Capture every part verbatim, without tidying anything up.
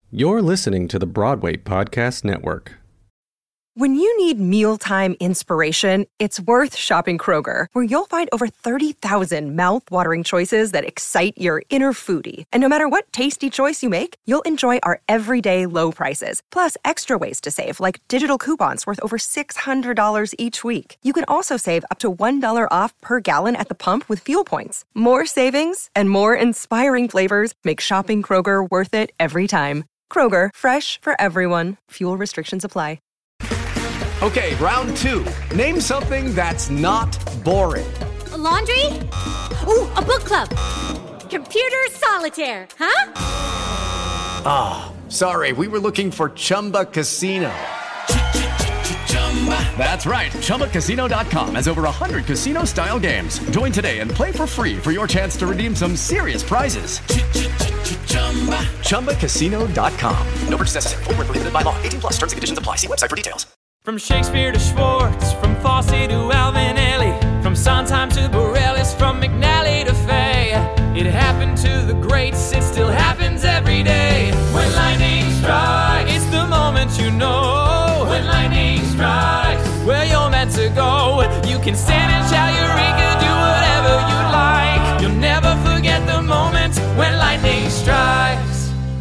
You're listening to the Broadway Podcast Network. When you need mealtime inspiration, it's worth shopping Kroger, where you'll find over thirty thousand mouth-watering choices that excite your inner foodie. And no matter what tasty choice you make, you'll enjoy our everyday low prices, plus extra ways to save, like digital coupons worth over six hundred dollars each week. You can also save up to one dollar off per gallon at the pump with fuel points. More savings and more inspiring flavors make shopping Kroger worth it every time. Kroger, fresh for everyone. Fuel restrictions apply. Okay, round two. Name something that's not boring. A laundry? Ooh, a book club. Computer solitaire, huh? Ah, oh, sorry, we were looking for Chumba Casino. That's right, Chumba Casino dot com has over one hundred casino-style games. Join today and play for free for your chance to redeem some serious prizes. Chumba Casino dot com. No purchase necessary. Void where prohibited by law. eighteen plus. Terms and conditions apply. See website for details. From Shakespeare to Schwartz, from Fosse to Alvin Ailey, from Sondheim to Bareilles, from McNally to Fay. It happened to the greats, it still happens every day. When lightning strikes, it's the moment you know. When lightning strikes, where you're meant to go. You can stand and shout Eureka, do whatever you like. You'll never forget the moment when lightning strikes.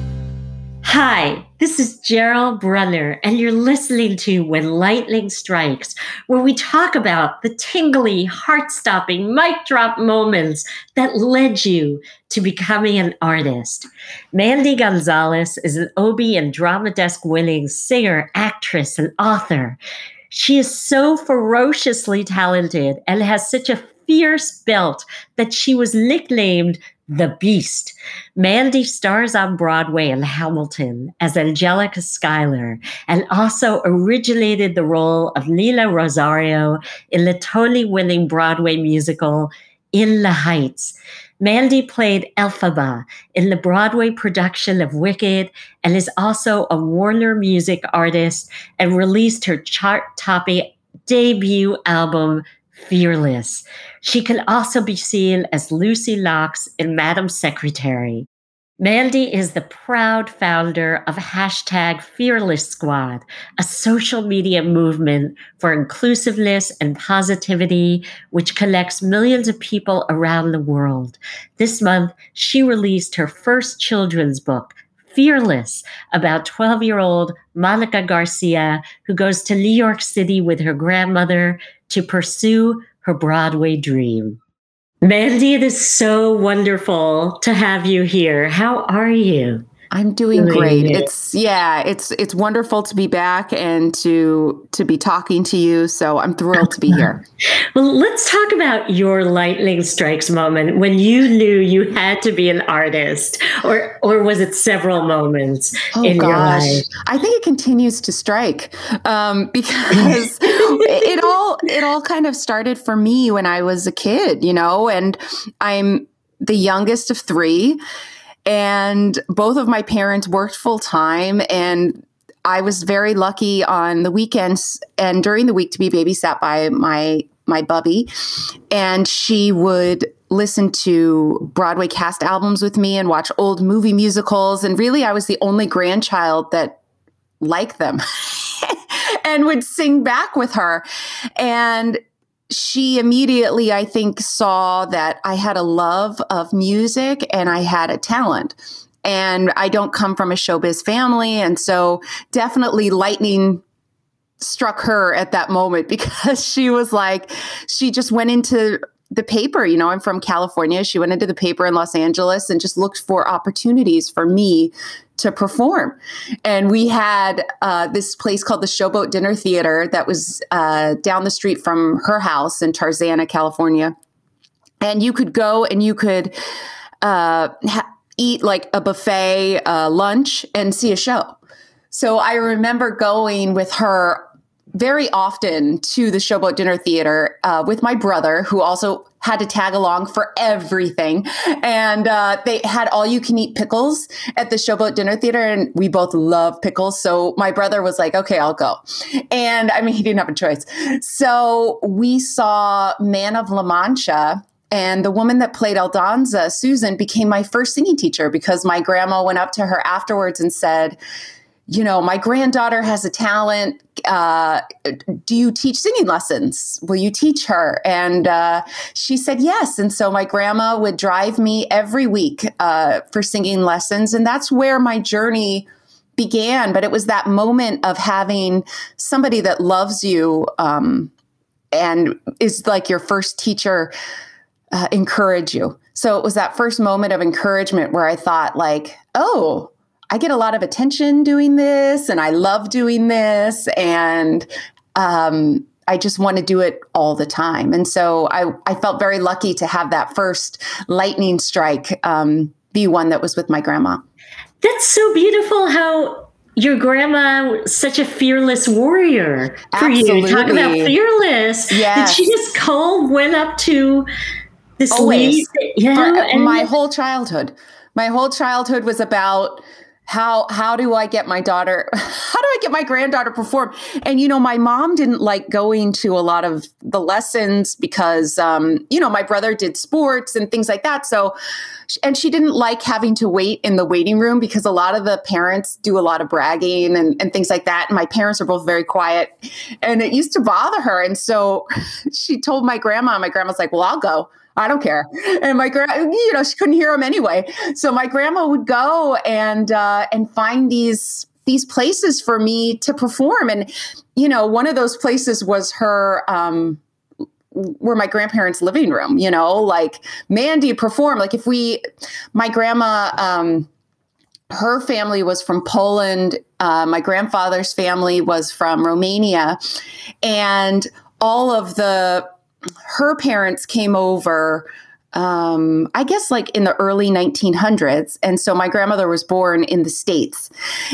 Hi, this is Gerald Brunner, and you're listening to When Lightning Strikes, where we talk about the tingly, heart-stopping, mic-drop moments that led you to becoming an artist. Mandy Gonzalez is an Obie and Drama Desk winning singer, actress, and author. She is so ferociously talented and has such a fierce belt that she was nicknamed The Beast. Mandy stars on Broadway in Hamilton as Angelica Schuyler and also originated the role of Nina Rosario in the Tony-winning Broadway musical In the Heights. Mandy played Elphaba in the Broadway production of Wicked and is also a Warner Music artist and released her chart-topping debut album, Fearless. She can also be seen as Lucy Knox in Madam Secretary. Mandy is the proud founder of hashtag Fearless Squad, a social media movement for inclusiveness and positivity, which connects millions of people around the world. This month, she released her first children's book, Fearless, about twelve-year-old Monica Garcia, who goes to New York City with her grandmother to pursue her Broadway dream. Mandy, it is so wonderful to have you here. How are you? I'm doing great. It's yeah, it's it's wonderful to be back and to to be talking to you. So I'm thrilled to be here. Well, let's talk about your lightning strikes moment when you knew you had to be an artist, or or was it several moments oh, in gosh. your life? I think it continues to strike um, because it all it all kind of started for me when I was a kid, you know, and I'm the youngest of three. And both of my parents worked full time, and I was very lucky on the weekends and during the week to be babysat by my my bubby. And she would listen to Broadway cast albums with me and watch old movie musicals. And really, I was the only grandchild that liked them and would sing back with her. And she immediately, I think, saw that I had a love of music and I had a talent. And I don't come from a showbiz family. And so definitely lightning struck her at that moment because she was like, she just went into the paper. You know, I'm from California. She went into the paper in Los Angeles and just looked for opportunities for me to perform. And we had uh, this place called the Showboat Dinner Theater that was uh, down the street from her house in Tarzana, California. And you could go and you could uh, ha- eat like a buffet uh, lunch and see a show. So I remember going with her very often to the Showboat Dinner Theater uh, with my brother, who also had to tag along for everything. And uh, they had all you can eat pickles at the Showboat Dinner Theater. And we both love pickles. So my brother was like, okay, I'll go. And I mean, he didn't have a choice. So we saw Man of La Mancha. And the woman that played Aldonza, Susan, became my first singing teacher because my grandma went up to her afterwards and said, you know, my granddaughter has a talent. Uh, do you teach singing lessons? Will you teach her? And uh, she said yes. And so my grandma would drive me every week uh, for singing lessons. And that's where my journey began. But it was that moment of having somebody that loves you um, and is like your first teacher uh, encourage you. So it was that first moment of encouragement where I thought like, oh, I get a lot of attention doing this and I love doing this. And um, I just want to do it all the time. And so I, I felt very lucky to have that first lightning strike um, be one that was with my grandma. That's so beautiful how your grandma was such a fearless warrior for Absolutely. you. Talk about fearless. Yes. Did she just cold went up to this Always. lead? Yeah, For and my whole childhood. My whole childhood was about How how do I get my daughter, how do I get my granddaughter perform? And, you know, my mom didn't like going to a lot of the lessons because, um, you know, my brother did sports and things like that. So, and she didn't like having to wait in the waiting room because a lot of the parents do a lot of bragging and, and things like that. And my parents are both very quiet and it used to bother her. And so she told my grandma, my grandma's like, well, I'll go. I don't care. And my grandma, you know, she couldn't hear him anyway. So my grandma would go and uh, and find these these places for me to perform. And, you know, one of those places was her, um, were my grandparents' living room, you know, like Mandy perform. Like if we, my grandma, um, her family was from Poland. Uh, my grandfather's family was from Romania. And all of the her parents came over, um, I guess like in the early nineteen hundreds. And so my grandmother was born in the States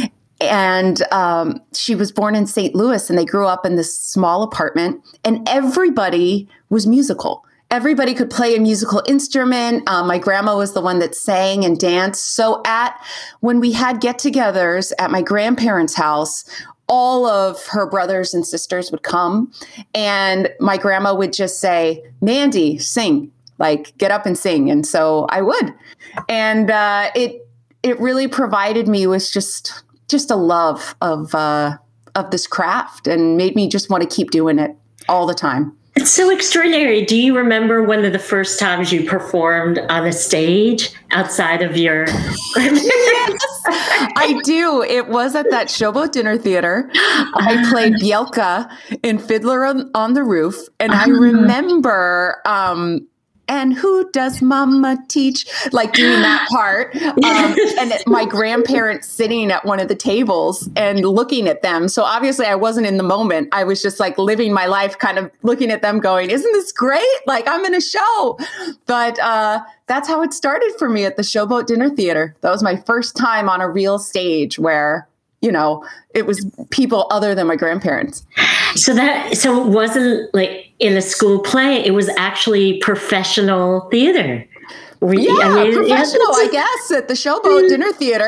and um, she was born in Saint Louis and they grew up in this small apartment and everybody was musical. Everybody could play a musical instrument. Um, my grandma was the one that sang and danced. So at when we had get-togethers at my grandparents' house, all of her brothers and sisters would come and my grandma would just say, Mandy, sing, like get up and sing. And so I would. And uh, it it really provided me with just just a love of uh, of this craft and made me just want to keep doing it all the time. It's so extraordinary. Do you remember one of the first times you performed on a stage outside of your... Yes, I do. It was at that Showboat Dinner Theater. I played Bielka in Fiddler on, on the Roof. And I remember... Um, and who does mama teach? Like doing that part. Um, and my grandparents sitting at one of the tables and looking at them. So obviously I wasn't in the moment. I was just like living my life, kind of looking at them going, isn't this great? Like I'm in a show. But uh, that's how it started for me at the Showboat Dinner Theater. That was my first time on a real stage where, you know, it was people other than my grandparents. So that, so it wasn't like in a school play, it was actually professional theater. Yeah, I mean, professional, I guess, at the Showboat Dinner Theater.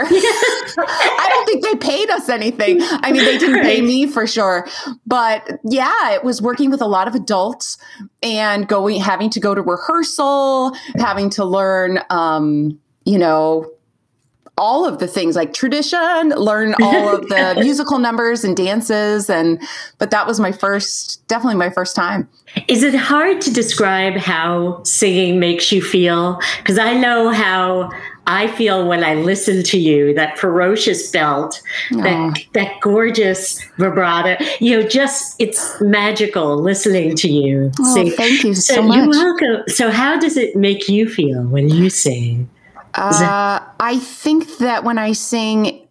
I don't think they paid us anything. I mean, they didn't pay me for sure. But yeah, it was working with a lot of adults and going, having to go to rehearsal, having to learn, um, you know, all of the things like tradition, learn all of the musical numbers and dances. And, but that was my first, definitely my first time. Is it hard to describe how singing makes you feel? Because I know how I feel when I listen to you, that ferocious belt, that, that gorgeous vibrato, you know, just, it's magical listening to you oh, sing. Thank you so, so much. You're welcome. So how does it make you feel when you sing? Uh, I think that when I sing,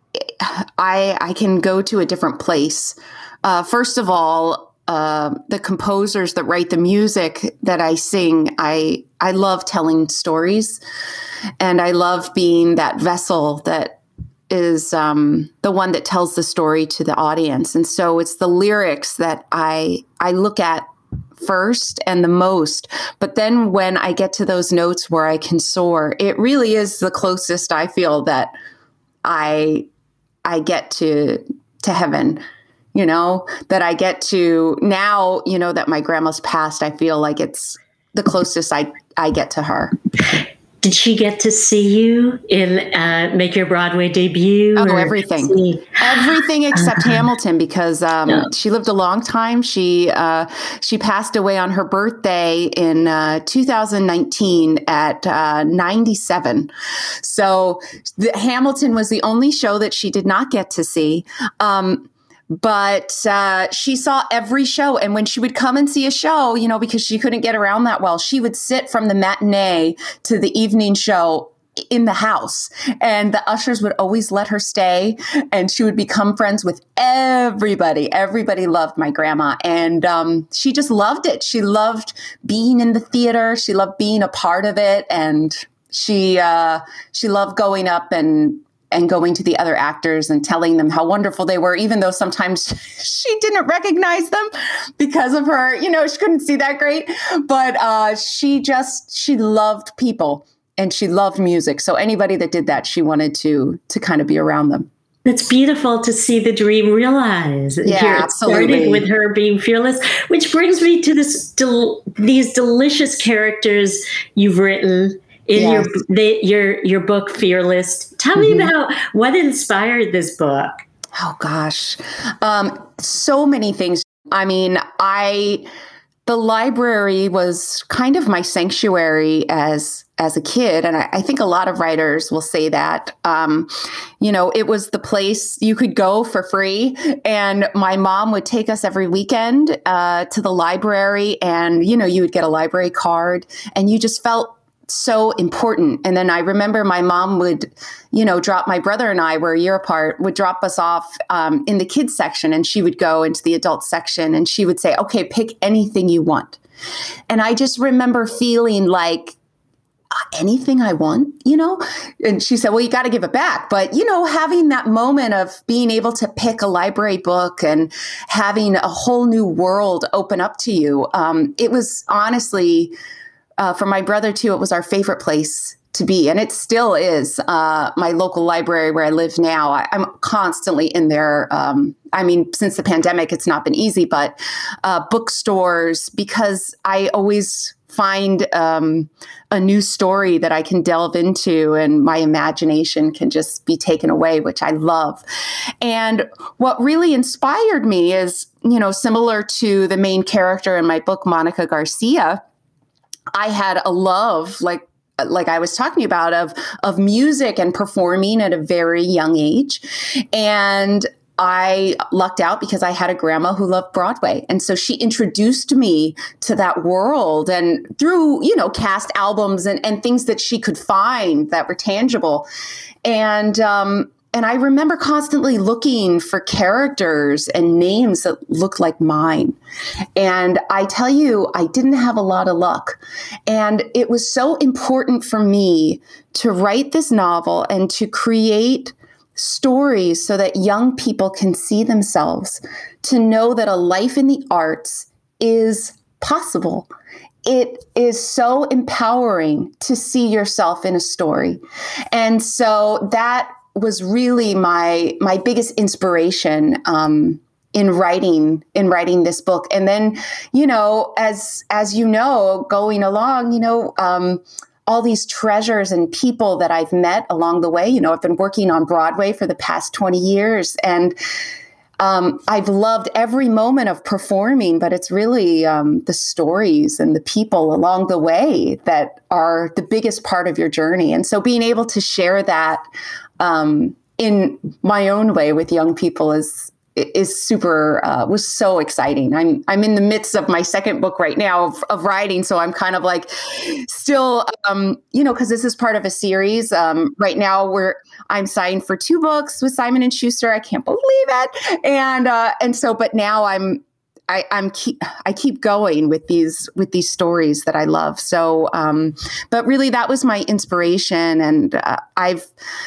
I I can go to a different place. Uh, first of all, uh, the composers that write the music that I sing, I I love telling stories, and I love being that vessel that is um, the one that tells the story to the audience. And so it's the lyrics that I I look at first and the most. But then when I get to those notes where I can soar, it really is the closest I feel that I I get to to heaven, you know, that I get to now, you know, that my grandma's passed, I feel like it's the closest I I get to her. Did she get to see you in uh, make your Broadway debut? Oh, everything. See? Everything except uh, Hamilton, because um, no. she lived a long time. She uh, she passed away on her birthday in uh, two thousand nineteen at uh, ninety-seven. So the, Hamilton was the only show that she did not get to see. Um, But uh, she saw every show. And when she would come and see a show, you know, because she couldn't get around that well, she would sit from the matinee to the evening show in the house. And the ushers would always let her stay. And she would become friends with everybody. Everybody loved my grandma. And um, she just loved it. She loved being in the theater. She loved being a part of it. And she uh, she loved going up and and going to the other actors and telling them how wonderful they were, even though sometimes she didn't recognize them because of her, you know, she couldn't see that great. But uh, she just, she loved people and she loved music. So anybody that did that, she wanted to, to kind of be around them. It's beautiful to see the dream realized. Yeah, Here it absolutely. Started with her being fearless, which brings me to this del- these delicious characters you've written in yes. your the, your your book, Fearless. Tell mm-hmm. me about what inspired this book. Oh gosh, um, so many things. I mean, I the library was kind of my sanctuary as as a kid, and I, I think a lot of writers will say that. Um, you know, it was the place you could go for free, and my mom would take us every weekend uh, to the library, and you know, you would get a library card, and you just felt so important. And then I remember my mom would, you know, drop my brother and I were a year apart, would drop us off um, in the kids section, and she would go into the adult section and she would say, okay, pick anything you want. And I just remember feeling like, anything I want, you know? And she said, well, you got to give it back. But, you know, having that moment of being able to pick a library book and having a whole new world open up to you, um, it was honestly, Uh, for my brother, too, it was our favorite place to be. And it still is uh, my local library where I live now. I, I'm constantly in there. Um, I mean, since the pandemic, it's not been easy, but uh, bookstores, because I always find um, a new story that I can delve into and my imagination can just be taken away, which I love. And what really inspired me is, you know, similar to the main character in my book, Monica Garcia, I had a love, like like I was talking about, of of music and performing at a very young age. And I lucked out because I had a grandma who loved Broadway. And so she introduced me to that world, and through, you know, cast albums and, and things that she could find that were tangible. And um And I remember constantly looking for characters and names that looked like mine. And I tell you, I didn't have a lot of luck. And it was so important for me to write this novel and to create stories so that young people can see themselves, to know that a life in the arts is possible. It is so empowering to see yourself in a story. And so that was really my my biggest inspiration um, in writing in writing this book. And then, you know, as as you know, going along, you know, um, all these treasures and people that I've met along the way. You know, I've been working on Broadway for the past twenty years, and um, I've loved every moment of performing. But it's really um, the stories and the people along the way that are the biggest part of your journey. And so, being able to share that Um, in my own way with young people is is super uh, was so exciting. I'm I'm in the midst of my second book right now of, of writing, so I'm kind of like still, um, you know, because this is part of a series. Um, right now, we're I'm signed for two books with Simon and Schuster. I can't believe it, and uh, and so, but now I'm. I, I'm keep I keep going with these with these stories that I love. So, um, but really, that was my inspiration, and uh, I've.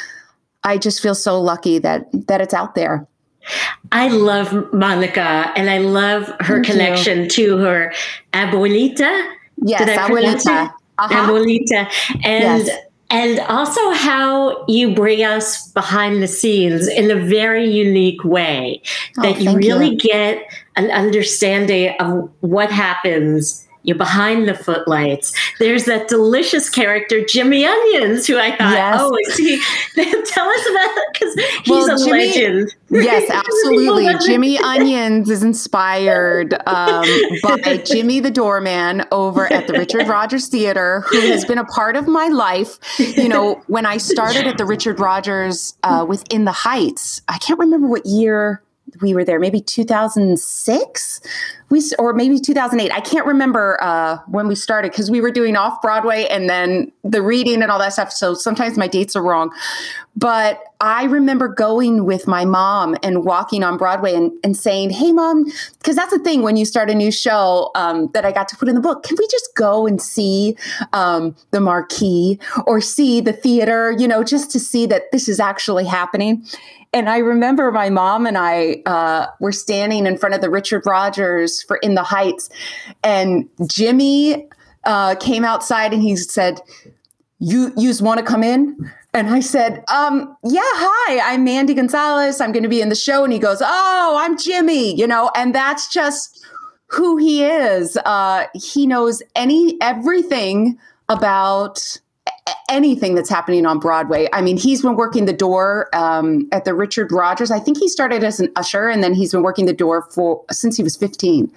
I just feel so lucky that that it's out there. I love Monica, and I love her Thank connection you. to her abuelita. Yes, abuelita. Uh-huh. Abuelita. And yes. and also how you bring us behind the scenes in a very unique way, that oh, you really you. get an understanding of what happens you behind the footlights. There's that delicious character, Jimmy Onions, who I thought, yes. oh, is he? Tell us about it, because he's well, a Jimmy, legend. Yes, absolutely. Jimmy Onions is inspired um, by Jimmy the Doorman over at the Richard Rodgers Theater, who has been a part of my life. You know, when I started at the Richard Rodgers uh, within the Heights, I can't remember what year we were there, maybe two thousand six we, or maybe two thousand eight. I can't remember uh, when we started, because we were doing off Broadway and then the reading and all that stuff. So sometimes my dates are wrong. But I remember going with my mom and walking on Broadway and, and saying, hey, Mom, because that's the thing when you start a new show um, that I got to put in the book. Can we just go and see um, the marquee or see the theater, you know, just to see that this is actually happening? And I remember my mom and I uh, were standing in front of the Richard Rodgers for In the Heights, and Jimmy uh, came outside and he said, you yous want to come in? And I said, um, yeah, hi, I'm Mandy Gonzalez. I'm going to be in the show. And he goes, oh, I'm Jimmy, you know, and that's just who he is. Uh, he knows any everything about anything that's happening on Broadway. I mean, he's been working the door um, at the Richard Rodgers. I think he started as an usher, and then he's been working the door for since he was fifteen.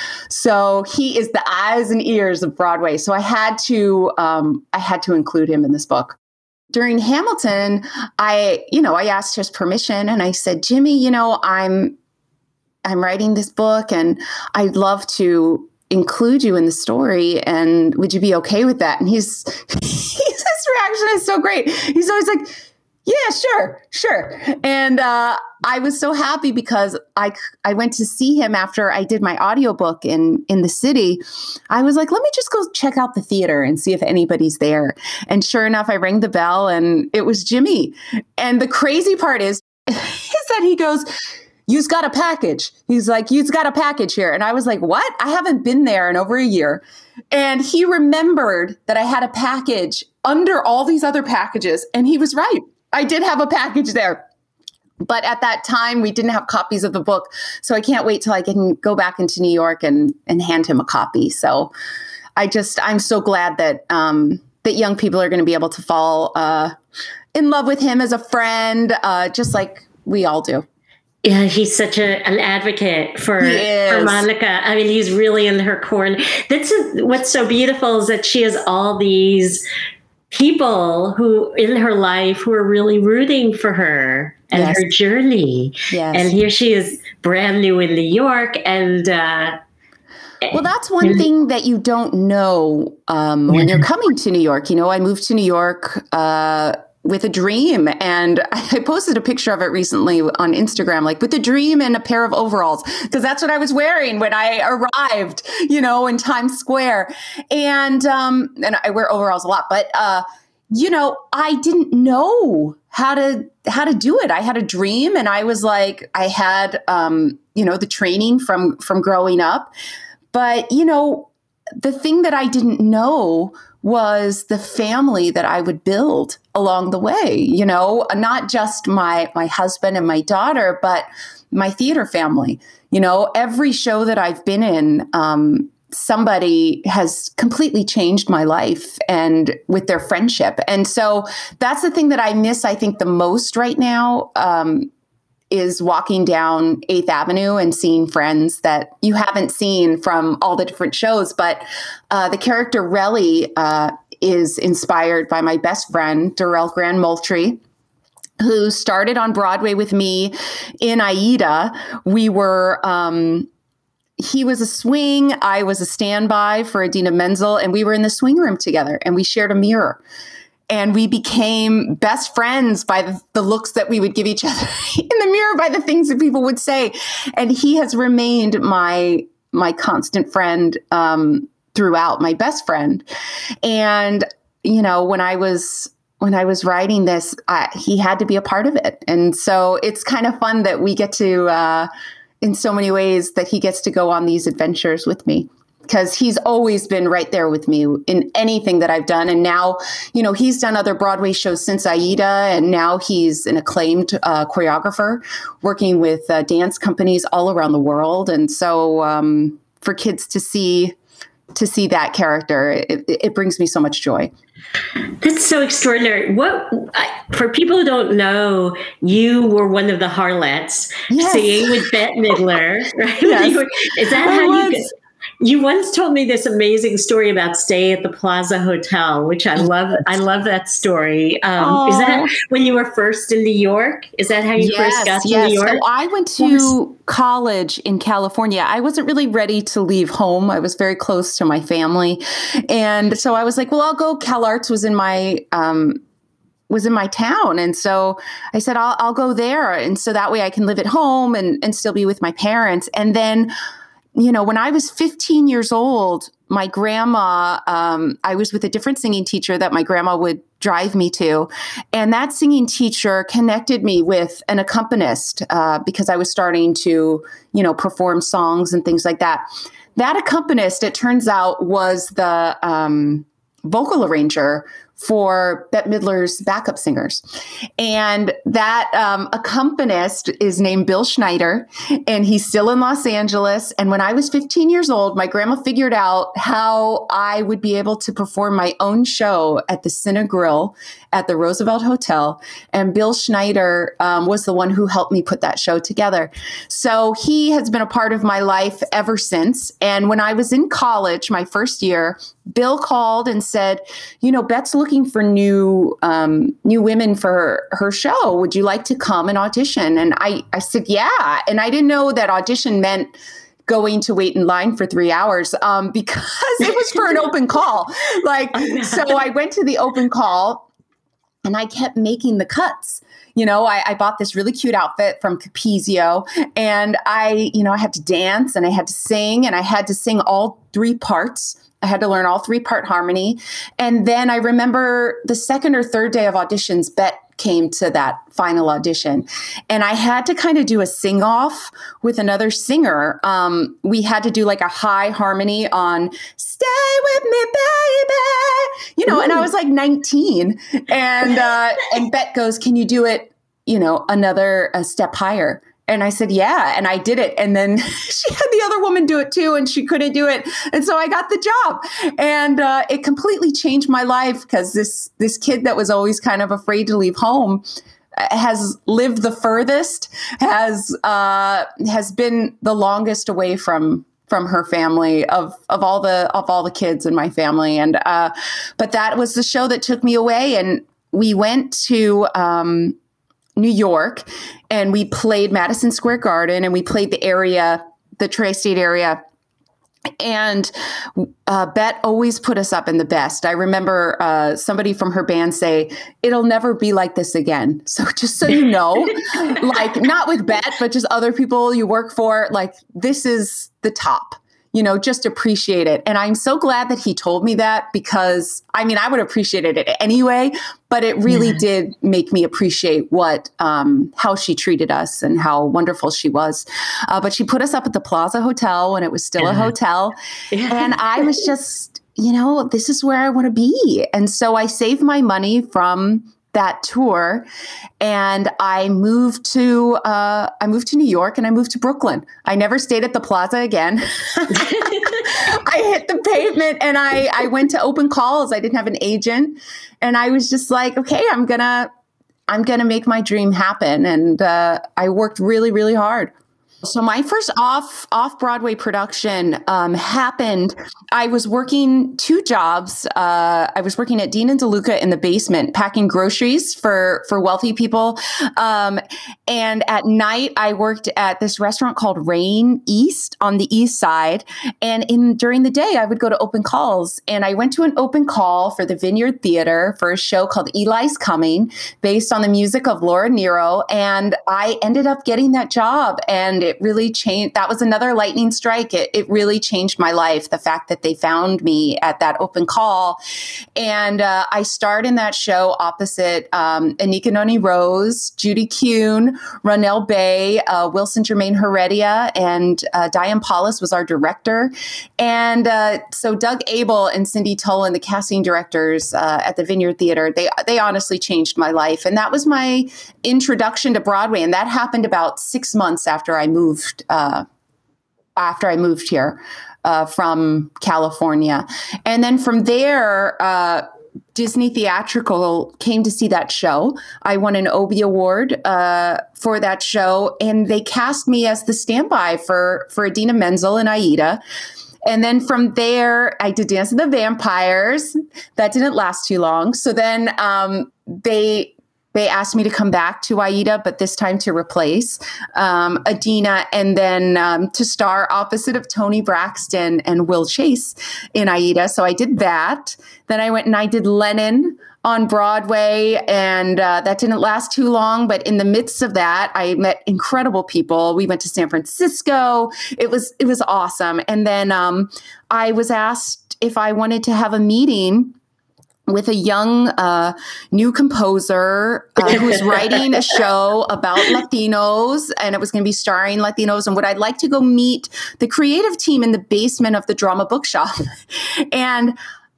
So he is the eyes and ears of Broadway. So I had to, um, I had to include him in this book. During Hamilton, I, you know, I asked his permission, and I said, Jimmy, you know, I'm, I'm writing this book, and I'd love to include you in the story, and would you be okay with that? And he's, he's his reaction is so great. He's always like, yeah, sure, sure. And uh, I was so happy because I I went to see him after I did my audiobook in in the city. I was like, let me just go check out the theater and see if anybody's there. And sure enough, I rang the bell, and it was Jimmy. And the crazy part is, is that he goes, you've got a package. He's like, you've got a package here. And I was like, what? I haven't been there in over a year. And he remembered that I had a package under all these other packages. And he was right. I did have a package there. But at that time, we didn't have copies of the book. So I can't wait till I can go back into New York and, and hand him a copy. So I just, I'm so glad that, um, that young people are going to be able to fall uh, in love with him as a friend, uh, just like we all do. Yeah, he's such a, an advocate for, for Monica. I mean, he's really in her corner. That's a, what's so beautiful is that she has all these people who in her life who are really rooting for her and yes. her journey. Yes. And here she is brand new in New York. And uh, well, that's one and, thing that you don't know um, when you're coming to New York. You know, I moved to New York uh with a dream. And I posted a picture of it recently on Instagram, like with a dream and a pair of overalls, because that's what I was wearing when I arrived, you know, in Times Square. And, um, and I wear overalls a lot, but, uh, you know, I didn't know how to, how to do it. I had a dream, and I was like, I had, um, you know, the training from, from growing up, but, you know, the thing that I didn't know was the family that I would build along the way, you know, not just my, my husband and my daughter, but my theater family. You know, every show that I've been in, um, somebody has completely changed my life and with their friendship. And so that's the thing that I miss, I think, the most right now, um, is walking down eighth Avenue and seeing friends that you haven't seen from all the different shows. But uh, the character Relly uh, is inspired by my best friend, Darrell Grand Moultrie, who started on Broadway with me in Aida. We were, um, he was a swing, I was a standby for Idina Menzel, and we were in the swing room together, and we shared a mirror. And we became best friends by the, the looks that we would give each other in the mirror, by the things that people would say. And he has remained my my constant friend um, throughout, my best friend. And, you know, when I was when I was writing this, I, he had to be a part of it. And so it's kind of fun that we get to, uh, in so many ways, that he gets to go on these adventures with me. Because he's always been right there with me in anything that I've done. And now, you know, he's done other Broadway shows since Aida, and now he's an acclaimed uh, choreographer working with uh, dance companies all around the world. And so um, for kids to see, to see that character. It, it brings me so much joy. That's so extraordinary. What for people who don't know, you were one of the harlots yes. singing with Bette Midler, right? Yes. Were, is that I how was. you? You once told me this amazing story about staying at the Plaza Hotel, which I love. I love that story. Um, is that when you were first in New York? Is that how you yes, first got to yes. New York? So I went to college in California. I wasn't really ready to leave home. I was very close to my family. And so I was like, well, I'll go. CalArts was in my um, was in my town. And so I said, I'll, I'll go there. And so that way I can live at home and, and still be with my parents. And then you know, when I was fifteen years old, my grandma, um, I was with a different singing teacher that my grandma would drive me to. And that singing teacher connected me with an accompanist uh, because I was starting to, you know, perform songs and things like that. That accompanist, it turns out, was the um, vocal arranger for Bette Midler's backup singers. And that um, accompanist is named Bill Schneider, and he's still in Los Angeles. And when I was fifteen years old, my grandma figured out how I would be able to perform my own show at the Cine Grill at the Roosevelt Hotel. And Bill Schneider um, was the one who helped me put that show together. So he has been a part of my life ever since. And when I was in college, my first year, Bill called and said, you know, Bette's looking for new um, new women for her, her show. Would you like to come and audition? And I, I said, yeah. And I didn't know that audition meant going to wait in line for three hours um, because it was for an open call. Like, so I went to the open call and I kept making the cuts. You know, I, I bought this really cute outfit from Capezio, and I, you know, I had to dance and I had to sing, and I had to sing all three parts. I had to learn all three part harmony. And then I remember the second or third day of auditions, Bette came to that final audition. And I had to kind of do a sing off with another singer. Um, we had to do like a high harmony on Stay With Me, Baby. You know, Ooh. And I was like nineteen. And uh, and Bette goes, can you do it, you know, another a step higher? And I said, yeah. And I did it. And then she had the other woman do it too, and she couldn't do it. And so I got the job. And uh, it completely changed my life because this, this kid that was always kind of afraid to leave home has lived the furthest, has uh, has been the longest away from from her family of of all the of all the kids in my family. And uh, but that was the show that took me away. And we went to um, New York, and we played Madison Square Garden, and we played the area, the tri-state area. And uh, Bette always put us up in the best. I remember uh, somebody from her band say, it'll never be like this again. So just so you know, like not with Bette, but just other people you work for, like this is the top. You know, just appreciate it. And I'm so glad that he told me that because, I mean, I would appreciate it anyway, but it really yeah. did make me appreciate what, um, how she treated us and how wonderful she was. Uh, but she put us up at the Plaza Hotel when it was still yeah. a hotel. Yeah. And I was just, you know, this is where I want to be. And so I saved my money from that tour, and I moved to uh, I moved to New York, and I moved to Brooklyn. I never stayed at the Plaza again. I hit the pavement, and I I went to open calls. I didn't have an agent, and I was just like, okay, I'm gonna I'm gonna make my dream happen, and uh, I worked really really hard. So my first off off Broadway production um, happened. I was working two jobs. Uh, I was working at Dean and DeLuca in the basement, packing groceries for for wealthy people. Um, and at night, I worked at this restaurant called Rain East on the East Side. And in during the day, I would go to open calls. And I went to an open call for the Vineyard Theater for a show called Eli's Coming, based on the music of Laura Nyro. And I ended up getting that job, and it It really changed. That was another lightning strike. It, it really changed my life. The fact that they found me at that open call. And uh, I starred in that show opposite um, Anika Noni Rose, Judy Kuhn, Ronell Bay, uh, Wilson Germain Heredia, and uh, Diane Paulus was our director. And uh, so Doug Abel and Cindy Tolan, the casting directors uh, at the Vineyard Theater, they, they honestly changed my life. And that was my introduction to Broadway. And that happened about six months after I moved moved uh, after I moved here. uh, from California. And then from there, uh, Disney Theatrical came to see that show. I won an Obie Award uh, for that show, and they cast me as the standby for, for Idina Menzel and Aida. And then from there, I did Dance of the Vampires. That didn't last too long. So then um, they they asked me to come back to Aida, but this time to replace um, Idina, and then um, to star opposite of Toni Braxton and Will Chase in Aida. So I did that. Then I went and I did Lennon on Broadway, and uh, that didn't last too long. But in the midst of that, I met incredible people. We went to San Francisco. It was it was awesome. And then um, I was asked if I wanted to have a meeting with a young uh, new composer uh, who was writing a show about Latinos, and it was going to be starring Latinos, and would I like to go meet the creative team in the basement of the Drama Bookshop. And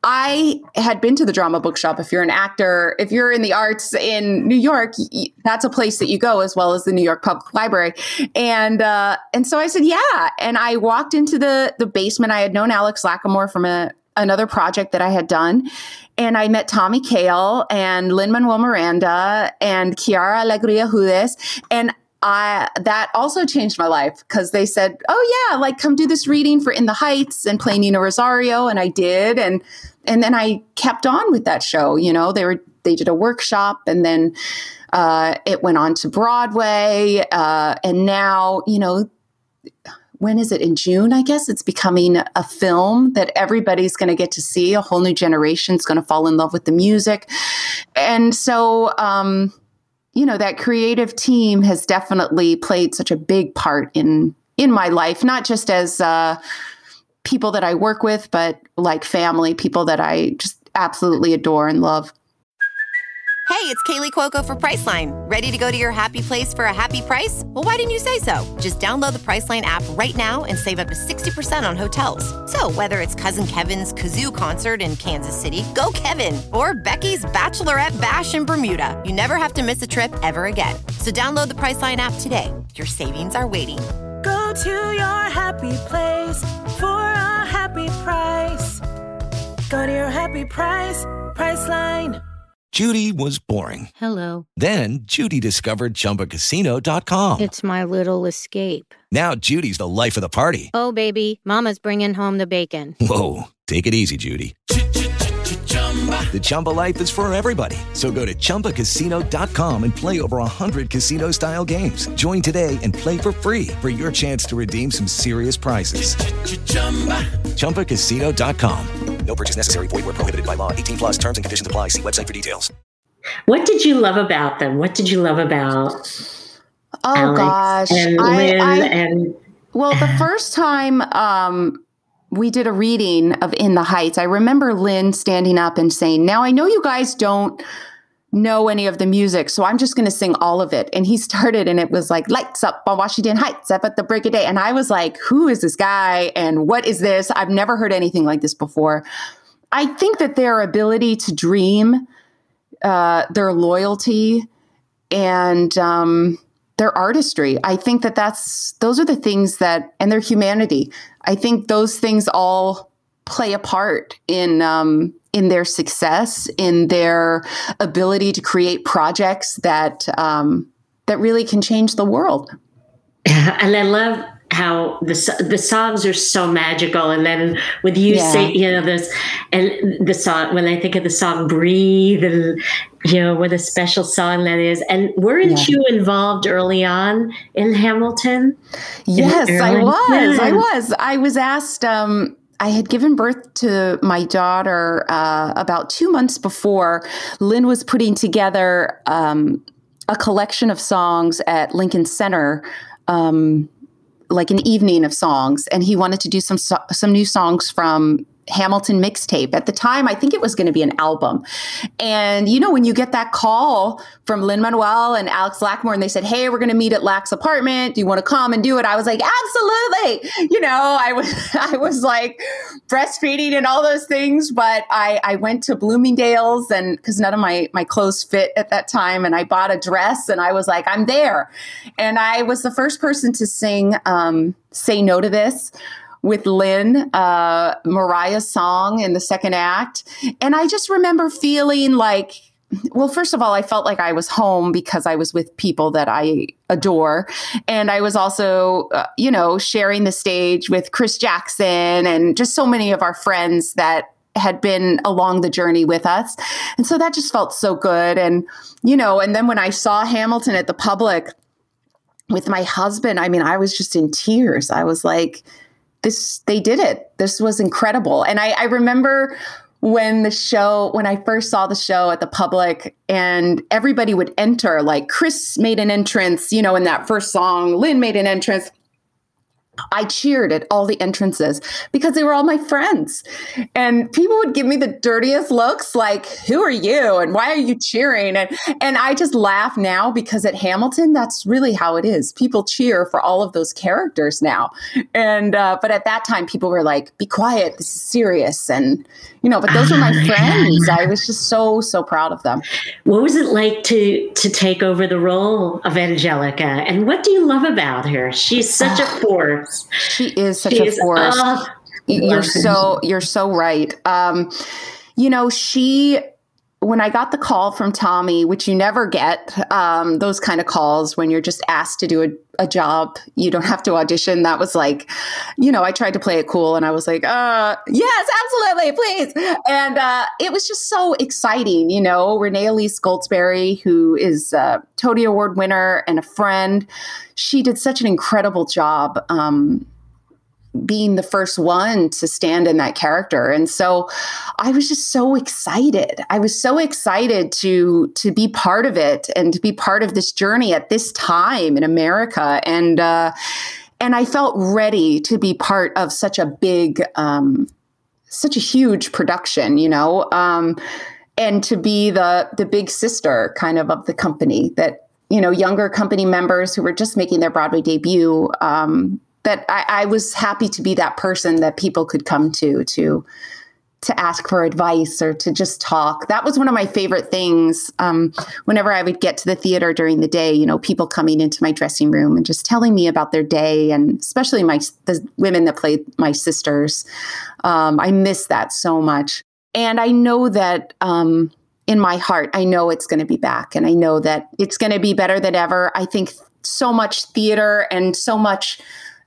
I had been to the Drama Bookshop. If you're an actor, if you're in the arts in New York, that's a place that you go, as well as the New York Public Library. And uh, and so I said, yeah. And I walked into the the basement. I had known Alex Lacamoire from a another project that I had done. And I met Tommy Kail and Lin-Manuel Miranda and Chiara Alegria Hudes. And I, that also changed my life, because they said, oh yeah, like come do this reading for In the Heights and play Nina Rosario. And I did. And, and then I kept on with that show. You know, they were, they did a workshop, and then uh, it went on to Broadway. Uh, and now, you know, when is it? In June, I guess it's becoming a film that everybody's going to get to see. A whole new generation is going to fall in love with the music. And so, um, you know, that creative team has definitely played such a big part in, in my life, not just as uh, people that I work with, but like family, people that I just absolutely adore and love. Hey, it's Kaylee Cuoco for Priceline. Ready to go to your happy place for a happy price? Well, why didn't you say so? Just download the Priceline app right now and save up to sixty percent on hotels. So whether it's Cousin Kevin's Kazoo Concert in Kansas City, go Kevin, or Becky's Bachelorette Bash in Bermuda, you never have to miss a trip ever again. So download the Priceline app today. Your savings are waiting. Go to your happy place for a happy price. Go to your happy price, Priceline. Judy was boring. Hello. Then Judy discovered Chumba Casino dot com. It's my little escape. Now Judy's the life of the party. Oh, baby, mama's bringing home the bacon. Whoa, take it easy, Judy. The Chumba life is for everybody. So go to Chumba Casino dot com and play over one hundred casino-style games. Join today and play for free for your chance to redeem some serious prizes. Chumba Casino dot com. No purchase necessary. Void where prohibited by law. eighteen plus terms and conditions apply. See website for details. What did you love about them? What did you love about Oh, Alex gosh. and I- Lynn? I- and Well, the first time um, we did a reading of In the Heights, I remember Lynn standing up and saying, now I know you guys don't know any of the music, so I'm just going to sing all of it. And he started, and it was like, lights up on Washington Heights up at the break of day. And I was like, who is this guy? And what is this? I've never heard anything like this before. I think that their ability to dream, uh, their loyalty, and um, their artistry, I think that that's, those are the things that, and their humanity, I think those things all play a part in, um, in their success, in their ability to create projects that, um, that really can change the world. and I love how the the songs are so magical. And then with you Yeah. say, you know, this, and the song, when I think of the song Breathe, and, you know, what a special song that is. And weren't Yeah. you involved early on in Hamilton? Yes, In I early- was. I Yeah. was. I was asked, um, I had given birth to my daughter uh, about two months before. Lynn was putting together um, a collection of songs at Lincoln Center, um, like an evening of songs. And he wanted to do some so- some new songs from Hamilton mixtape. At the time, I think it was going to be an album. And, you know, when you get that call from Lin-Manuel and Alex Lacamoire, and they said, hey, we're going to meet at Lac's apartment. Do you want to come and do it? I was like, absolutely. You know, I was, I was like breastfeeding and all those things, but I, I went to Bloomingdale's, and because none of my, my clothes fit at that time. And I bought a dress, and I was like, I'm there. And I was the first person to sing, um, Say No to This, with Lynn, uh, Mariah's song in the second act. And I just remember feeling like, well, first of all, I felt like I was home because I was with people that I adore. And I was also, uh, you know, sharing the stage with Chris Jackson and just so many of our friends that had been along the journey with us. And so that just felt so good. And, you know, and then when I saw Hamilton at the Public with my husband, I mean, I was just in tears. I was like, this, they did it. This was incredible. And I, I remember when the show, when I first saw the show at the Public and everybody would enter, like Chris made an entrance, you know, in that first song, Lynn made an entrance. I cheered at all the entrances because they were all my friends. And people would give me the dirtiest looks like, who are you? And why are you cheering? And and I just laugh now because at Hamilton, that's really how it is. People cheer for all of those characters now. And uh, but at that time, people were like, be quiet. This is serious. And, you know, but those were my friends. I was just so, so proud of them. What was it like to to take over the role of Angelica? And what do you love about her? She's such a force. She is such she a is, force. Uh, you're so you're so right. Um, you know, she. When I got the call from Tommy, which you never get, um, those kind of calls when you're just asked to do a, a job, you don't have to audition. That was like, you know, I tried to play it cool and I was like, uh, yes, absolutely, please. And uh, it was just so exciting. You know, Renee Elise Goldsberry, who is a Tony Award winner and a friend, she did such an incredible job um, being the first one to stand in that character. And so I was just so excited. I was so excited to to be part of it and to be part of this journey at this time in America. And uh, and I felt ready to be part of such a big, um, such a huge production, you know, um, and to be the the big sister kind of of the company that, you know, younger company members who were just making their Broadway debut, um, that I, I was happy to be that person that people could come to, to, to ask for advice or to just talk. That was one of my favorite things. Um, whenever I would get to the theater during the day, you know, people coming into my dressing room and just telling me about their day, and especially my, the women that played my sisters. Um, I miss that so much. And I know that, um, in my heart, I know it's going to be back, and I know that it's going to be better than ever. I think so much theater and so much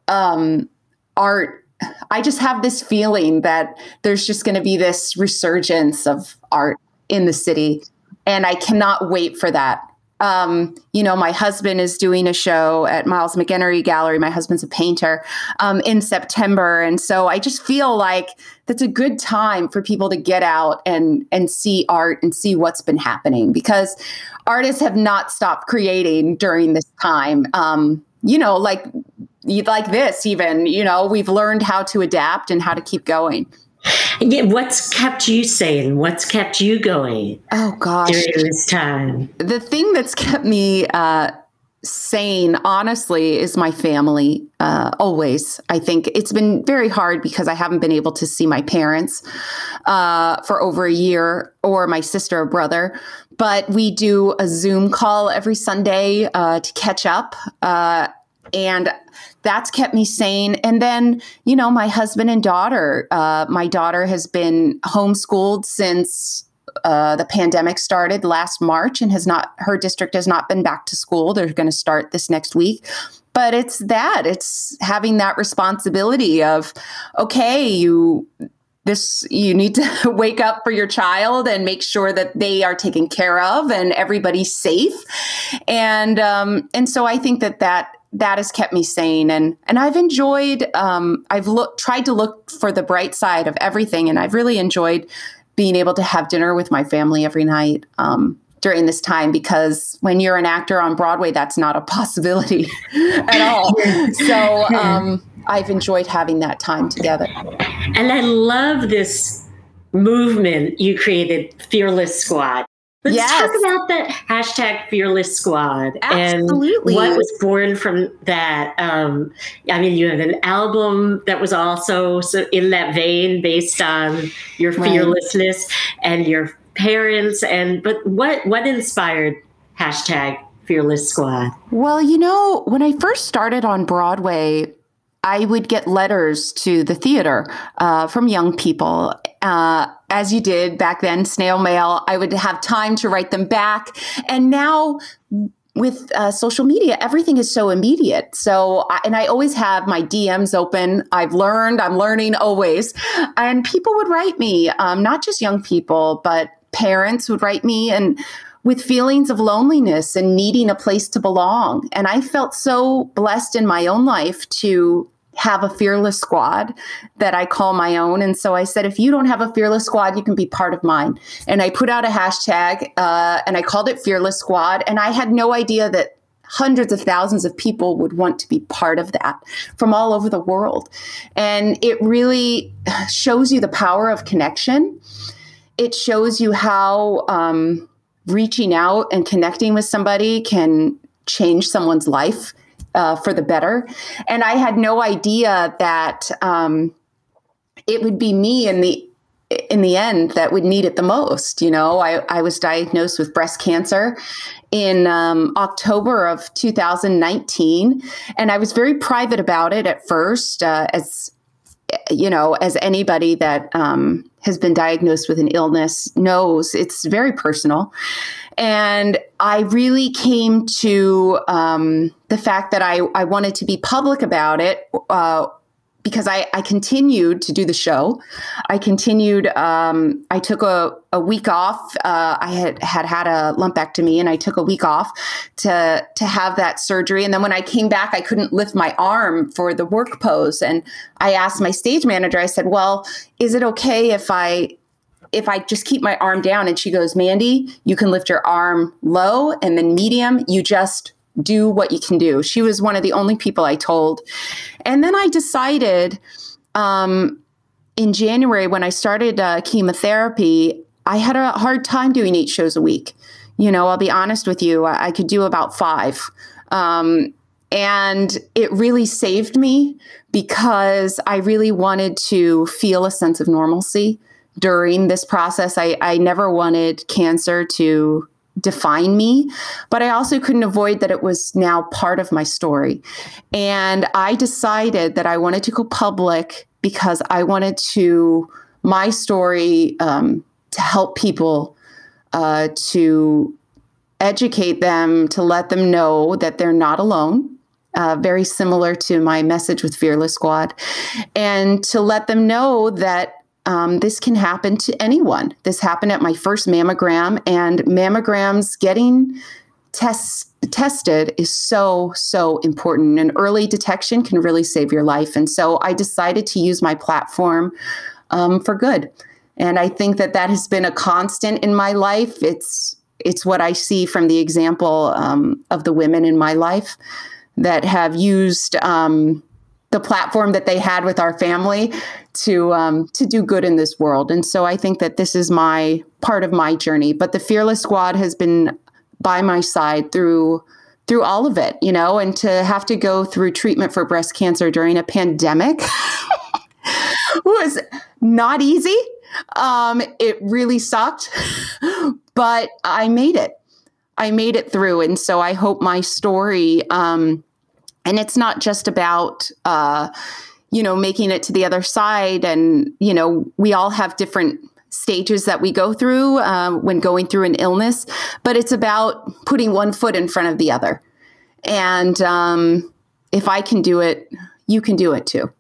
Um, art, I just have this feeling that there's just going to be this resurgence of art in the city. And I cannot wait for that. Um, you know, my husband is doing a show at Miles McEnery Gallery. My husband's a painter, um, in September. And so I just feel like that's a good time for people to get out and, and see art and see what's been happening, because artists have not stopped creating during this time. Um, you know, like, like this even, you know, we've learned how to adapt and how to keep going. Yeah, what's kept you sane? What's kept you going? Oh, gosh. During this time? The thing that's kept me uh, sane, honestly, is my family. Uh, always. I think it's been very hard because I haven't been able to see my parents uh, for over a year, or my sister or brother. But we do a Zoom call every Sunday uh, to catch up. Uh, and that's kept me sane. And then, you know, my husband and daughter, uh, my daughter has been homeschooled since uh, the pandemic started last March, and has not, her district has not been back to school. They're going to start this next week. But it's that, it's having that responsibility of, okay, you, this, you need to wake up for your child and make sure that they are taken care of and everybody's safe. And, um, and so I think that that, that has kept me sane. And, and I've enjoyed, um, I've looked, tried to look for the bright side of everything. And I've really enjoyed being able to have dinner with my family every night, um, during this time, because when you're an actor on Broadway, that's not a possibility at all. So, um, I've enjoyed having that time together. And I love this movement you created, Fearless Squad. Let's yes. talk about that hashtag Fearless Squad. Absolutely. And what was born from that. Um, I mean, you have an album that was also so in that vein, based on your fearlessness right. and your parents. And but what what inspired hashtag Fearless Squad? Well, you know, when I first started on Broadway, I would get letters to the theater uh, from young people. Uh, as you did back then, snail mail. I would have time to write them back. And now with uh, social media, everything is so immediate. So, and I always have my D Ms open. I've learned, I'm learning always. And people would write me, um, not just young people, but parents would write me and with feelings of loneliness and needing a place to belong. And I felt so blessed in my own life to have a fearless squad that I call my own. And so I said, if you don't have a fearless squad, you can be part of mine. And I put out a hashtag uh, and I called it Fearless Squad. And I had no idea that hundreds of thousands of people would want to be part of that from all over the world. And it really shows you the power of connection. It shows you how um, reaching out and connecting with somebody can change someone's life Uh, for the better. And I had no idea that um, it would be me in the in the end that would need it the most. You know, I, I was diagnosed with breast cancer in um, October of two thousand nineteen. And I was very private about it at first, uh, as you know, as anybody that um, has been diagnosed with an illness knows, it's very personal. And I really came to um, the fact that I, I wanted to be public about it uh, because I, I continued to do the show. I continued, um, I took a, a week off. Uh, I had, had had a lumpectomy and I took a week off to, to have that surgery. And then when I came back, I couldn't lift my arm for the work pose. And I asked my stage manager, I said, well, is it okay if I if I just keep my arm down? And she goes, Mandy, you can lift your arm low and then medium. You just do what you can do. She was one of the only people I told. And then I decided um, in January when I started uh, chemotherapy, I had a hard time doing eight shows a week. You know, I'll be honest with you, I, I could do about five. Um, and it really saved me because I really wanted to feel a sense of normalcy during this process. I, I never wanted cancer to define me, but I also couldn't avoid that it was now part of my story. And I decided that I wanted to go public because I wanted to, my story, um, to help people, uh, to educate them, to let them know that they're not alone. Uh, very similar to my message with Fearless Squad, and to let them know that Um, this can happen to anyone. This happened at my first mammogram, and mammograms, getting tests tested is so, so important. And early detection can really save your life. And so I decided to use my platform um, for good. And I think that that has been a constant in my life. It's it's what I see from the example um, of the women in my life that have used um, the platform that they had with our family to um, to do good in this world. And so I think that this is my part of my journey. But the Fearless Squad has been by my side through through all of it, you know, and to have to go through treatment for breast cancer during a pandemic was not easy. Um, it really sucked, but I made it. I made it through. And so I hope my story, um, and it's not just about, uh, you know, making it to the other side. And, you know, we all have different stages that we go through um, when going through an illness, but it's about putting one foot in front of the other. And um, if I can do it, you can do it too.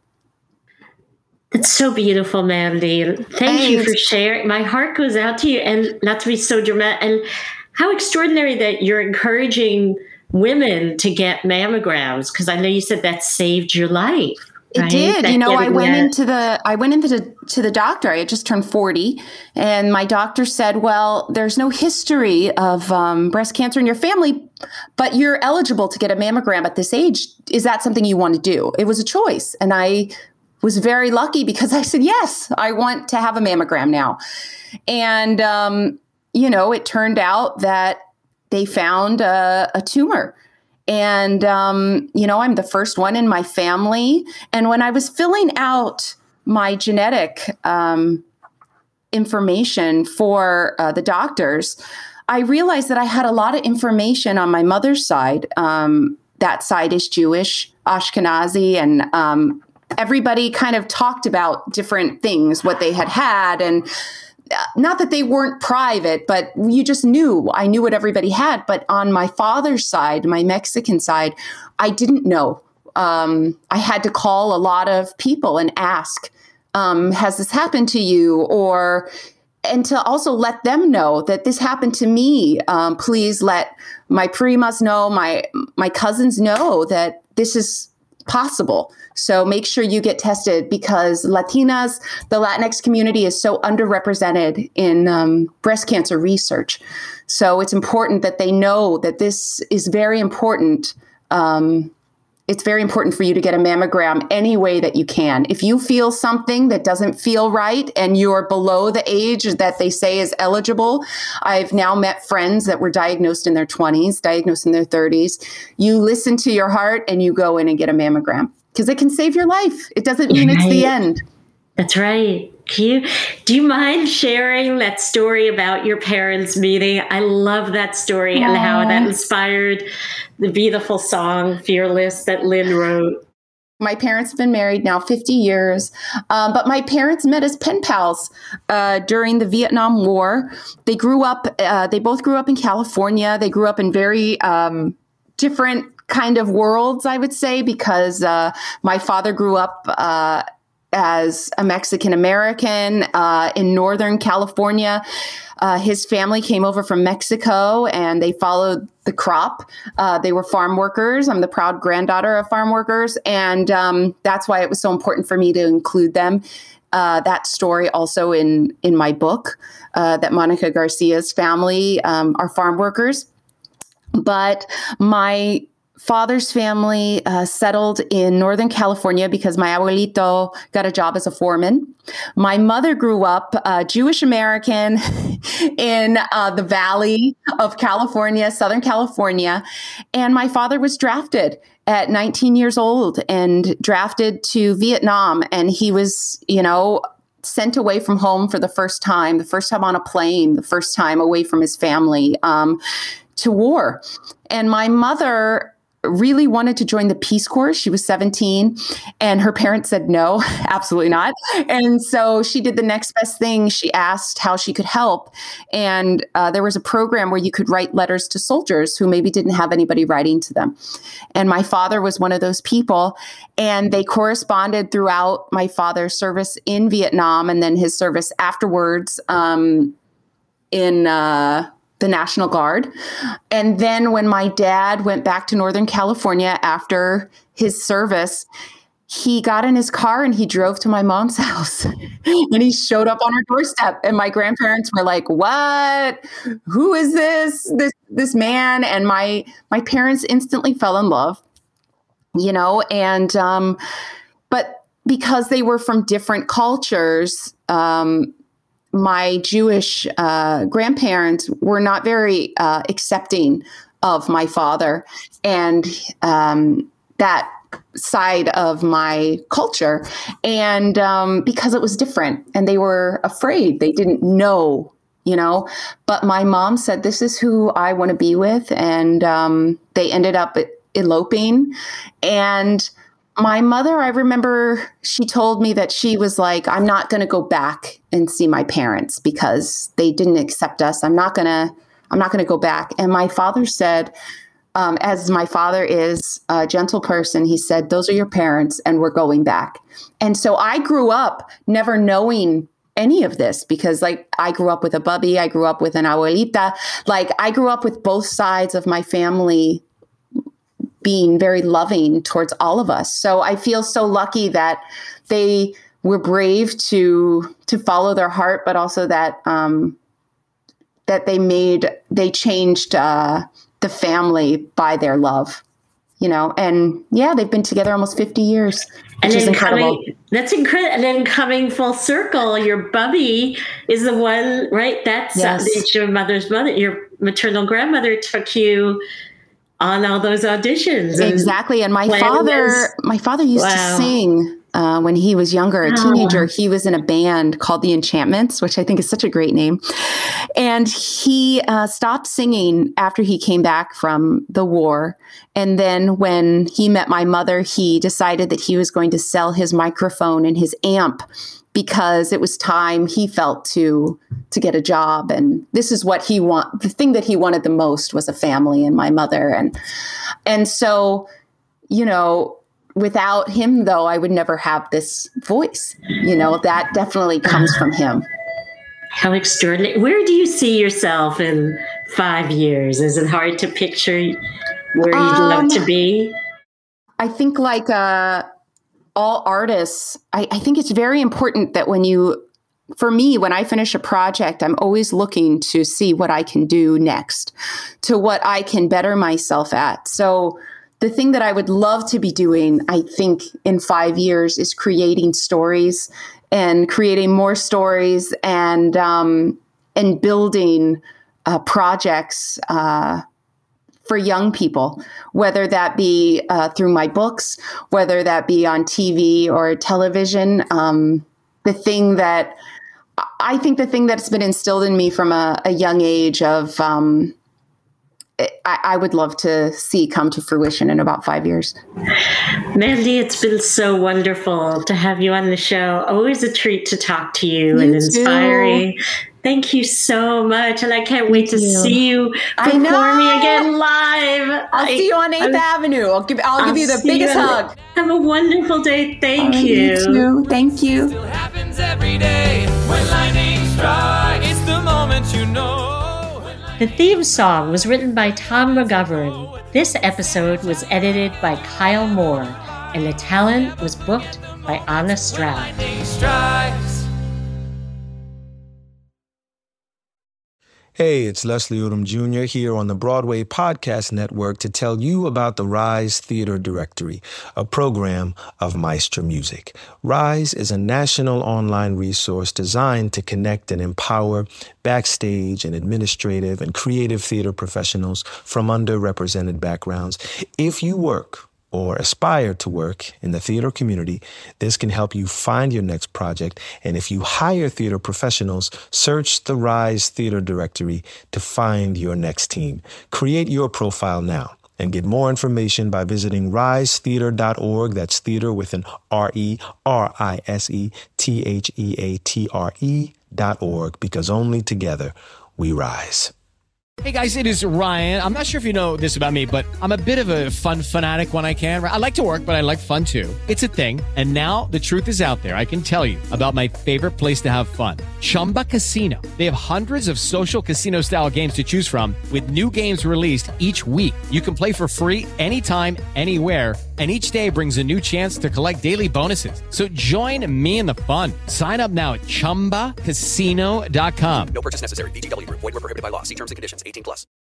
It's so beautiful, Mandy. Thank Thanks. you for sharing. My heart goes out to you, and not to be so dramatic. And how extraordinary that you're encouraging women to get mammograms, because I know you said that saved your life. It right? did. That you know, I went that. into the I went into the to the doctor. I had just turned forty, and my doctor said, "Well, there's no history of um, breast cancer in your family, but you're eligible to get a mammogram at this age. Is that something you want to do?" It was a choice, and I was very lucky because I said, "Yes, I want to have a mammogram now." And um, you know, it turned out that they found a, a tumor. And, um, you know, I'm the first one in my family. And when I was filling out my genetic um, information for uh, the doctors, I realized that I had a lot of information on my mother's side. Um, that side is Jewish. Ashkenazi, and um, everybody kind of talked about different things, what they had had, and not that they weren't private, but you just knew. I knew what everybody had. But on my father's side, my Mexican side, I didn't know. Um, I had to call a lot of people and ask, um, has this happened to you? Or, and to also let them know that this happened to me. Um, please let my primas know, my, my cousins know that this is possible. So make sure you get tested, because Latinas, the Latinx community, is so underrepresented in um, breast cancer research. So it's important that they know that this is very important. Um, it's very important for you to get a mammogram any way that you can. If you feel something that doesn't feel right and you're below the age that they say is eligible, I've now met friends that were diagnosed in their twenties, diagnosed in their thirties. You listen to your heart and you go in and get a mammogram, because it can save your life. It doesn't mean right. It's the end. That's right. Can you, do you mind sharing that story about your parents meeting? I love that story Aww. And how that inspired the beautiful song, Fearless, that Lynn wrote. My parents have been married now fifty years, um, but my parents met as pen pals uh, during the Vietnam War. They grew up, uh, they both grew up in California. They grew up in very um, different kind of worlds, I would say, because uh, my father grew up uh, as a Mexican American uh, in Northern California. Uh, his family came over from Mexico and they followed the crop. Uh, they were farm workers. I'm the proud granddaughter of farm workers. And um, that's why it was so important for me to include them. Uh, that story also in, in my book, uh, that Monica Garcia's family um, are farm workers. But my father's family uh, settled in Northern California because my abuelito got a job as a foreman. My mother grew up uh, Jewish American in uh, the Valley of California, Southern California. And my father was drafted at nineteen years old and drafted to Vietnam. And he was, you know, sent away from home for the first time, the first time on a plane, the first time away from his family um, to war. And my mother really wanted to join the Peace Corps. She was seventeen and her parents said, no, absolutely not. And so she did the next best thing. She asked how she could help. And uh, there was a program where you could write letters to soldiers who maybe didn't have anybody writing to them. And my father was one of those people. And they corresponded throughout my father's service in Vietnam and then his service afterwards um, in uh the National Guard. And then when my dad went back to Northern California after his service, he got in his car and he drove to my mom's house and he showed up on her doorstep. And my grandparents were like, what? Who is this, this, this man? And my, my parents instantly fell in love, you know, and, um, but because they were from different cultures, um, my Jewish uh, grandparents were not very uh, accepting of my father and um, that side of my culture. And um, because it was different and they were afraid, they didn't know, you know, but my mom said, this is who I want to be with. And um, they ended up eloping. And my mother, I remember she told me that she was like, I'm not going to go back and see my parents because they didn't accept us. I'm not going to, I'm not going to go back. And my father said, um, as my father is a gentle person, he said, those are your parents and we're going back. And so I grew up never knowing any of this because like I grew up with a bubby, I grew up with an abuelita. Like I grew up with both sides of my family being very loving towards all of us. So I feel so lucky that they were brave to to follow their heart, but also that um, that they made they changed uh, the family by their love, you know. And yeah, they've been together almost fifty years, which and is incredible. Coming, that's incredible. And then coming full circle, your bubby is the one, right? That's yes. uh, it's your mother's mother. Your maternal grandmother took you on all those auditions. Exactly. And my father, my father used wow. to sing Uh, when he was younger, a teenager, he was in a band called The Enchantments, which I think is such a great name. And he uh, stopped singing after he came back from the war. And then when he met my mother, he decided that he was going to sell his microphone and his amp because it was time, he felt, to to get a job. And this is what he want. The thing that he wanted the most was a family and my mother. And and so, you know, without him, though, I would never have this voice. You know, that definitely comes from him. How extraordinary. Where do you see yourself in five years? Is it hard to picture where you'd um, love to be? I think like uh, all artists, I, I think it's very important that when you, for me, when I finish a project, I'm always looking to see what I can do next, to what I can better myself at. So the thing that I would love to be doing, I think, in five years is creating stories and creating more stories and um, and building uh, projects uh, for young people, whether that be uh, through my books, whether that be on T V or television. Um, the thing that I think the thing that's been instilled in me from a, a young age of um, I, I would love to see come to fruition in about five years. Mandy, it's been so wonderful to have you on the show. Always a treat to talk to you, you and inspiring. Too. Thank you so much. And I can't wait Thank to you. see you performing again live. I'll I, see you on eighth Avenue. I'll give I'll, I'll give you the biggest you. hug. Have a wonderful day. Thank oh, you. You too. Thank you. Still happens every day when lightning strikes. It's the moment you know. The theme song was written by Tom McGovern. This episode was edited by Kyle Moore, and the talent was booked by Anna Stroud. Hey, it's Leslie Odom Junior here on the Broadway Podcast Network to tell you about the Rise Theater Directory, a program of Maestra Music. Rise is a national online resource designed to connect and empower backstage and administrative and creative theater professionals from underrepresented backgrounds. If you work or aspire to work in the theater community, this can help you find your next project. And if you hire theater professionals, search the Rise Theater Directory to find your next team. Create your profile now and get more information by visiting rise theater dot org. That's theater with an R E, R I S E, T H E A T R E dot org, because only together we rise. Hey guys, it is Ryan. I'm not sure if you know this about me, but I'm a bit of a fun fanatic when I can. I like to work, but I like fun too. It's a thing. And now the truth is out there. I can tell you about my favorite place to have fun. Chumba Casino. They have hundreds of social casino style games to choose from with new games released each week. You can play for free anytime, anywhere. And each day brings a new chance to collect daily bonuses. So join me in the fun. Sign up now at chumba casino dot com. No purchase necessary. V G W Group. Void where prohibited by law. See terms and conditions. eighteen plus.